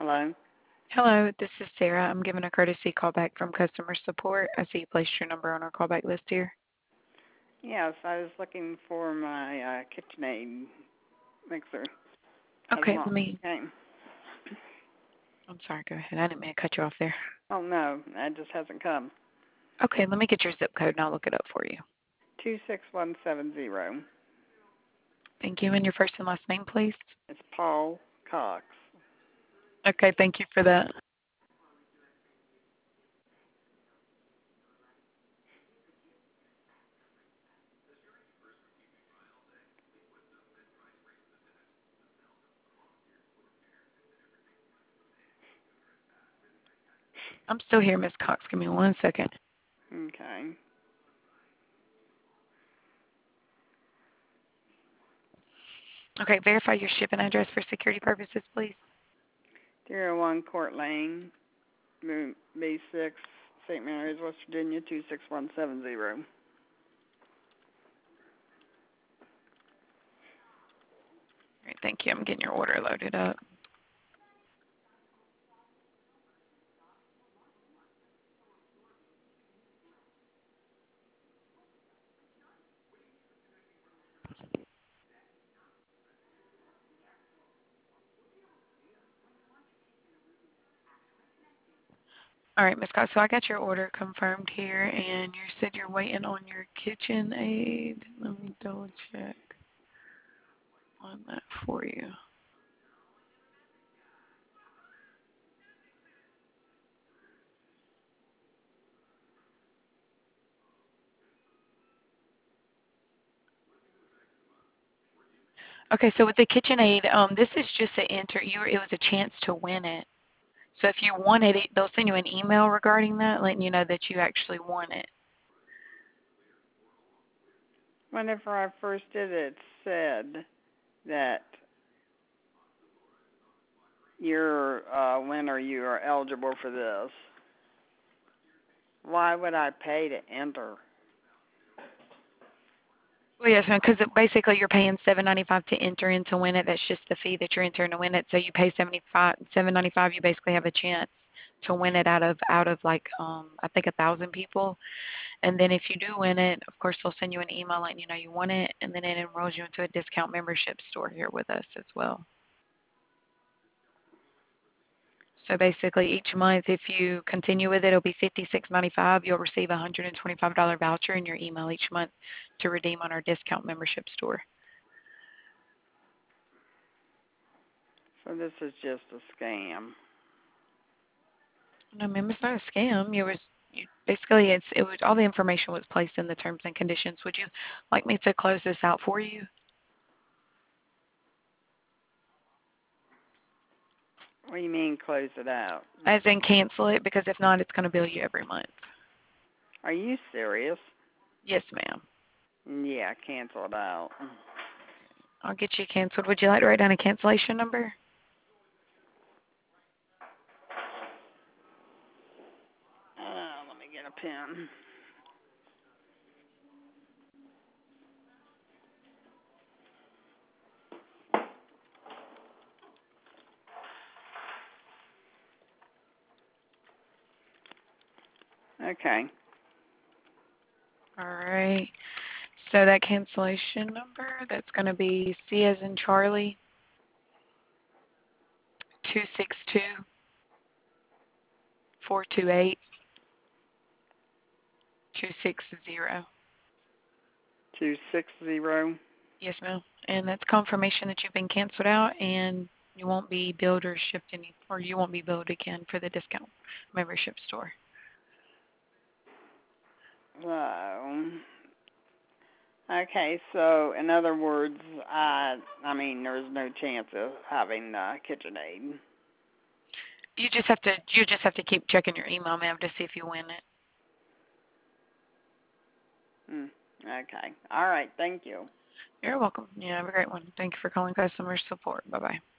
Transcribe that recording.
Hello? Hello, this is Sarah. I'm giving a courtesy call back from customer support. I see you placed your number on our callback list here. Yes, I was looking for my KitchenAid mixer. Has Okay, not came. I'm sorry, go ahead. I didn't mean to cut you off there. Oh no, that just hasn't come. Okay, let me get your zip code and I'll look it up for you. 26170. Thank you. And your first and last name, please. It's Paul Cox. Okay, thank you for that. I'm still here, Miss Cox. Give me 1 second. Okay. Okay, verify your shipping address for security purposes, please. 301 Court Lane, B6, St. Mary's, West Virginia, 26170. All right, thank you. I'm getting your order loaded up. All right, Miss Cox, so I got your order confirmed here, and you said you're waiting on your KitchenAid. Let me double check on that for you. Okay, so with the KitchenAid, this is just to enter. It was a chance to win it. So if you wanted it, they'll send you an email regarding that, letting you know that you actually won it. Whenever I first did it, it said that you're a winner, you are eligible for this. Why would I pay to enter? Well, yes, because basically you're paying $7.95 to enter in to win it. That's just the fee that you're entering to win it. So you pay $7.95. You basically have a chance to win it out of like I think 1,000 people. And then if you do win it, of course they'll send you an email letting you know you won it, and then it enrolls you into a discount membership store here with us as well. So basically, each month, if you continue with it, it'll be $56.95. You'll receive a $125 voucher in your email each month to redeem on our discount membership store. So this is just a scam. No, ma'am, it's not a scam. Basically it was all the information was placed in the terms and conditions. Would you like me to close this out for you? What do you mean close it out? As in cancel it, because if not, it's going to bill you every month. Are you serious? Yes, ma'am. Yeah, cancel it out. I'll get you canceled. Would you like to write down a cancellation number? Let me get a pen. Okay. All right. So that cancellation number, that's going to be C as in Charlie, 262-428-2660. 260. Yes, ma'am. And that's confirmation that you've been canceled out and you won't be billed or or you won't be billed again for the discount membership store. Okay, so in other words, there's no chance of having KitchenAid. You just have to keep checking your email, ma'am, to see if you win it. Okay. All right. Thank you. You're welcome. Yeah, have a great one. Thank you for calling customer support. Bye-bye.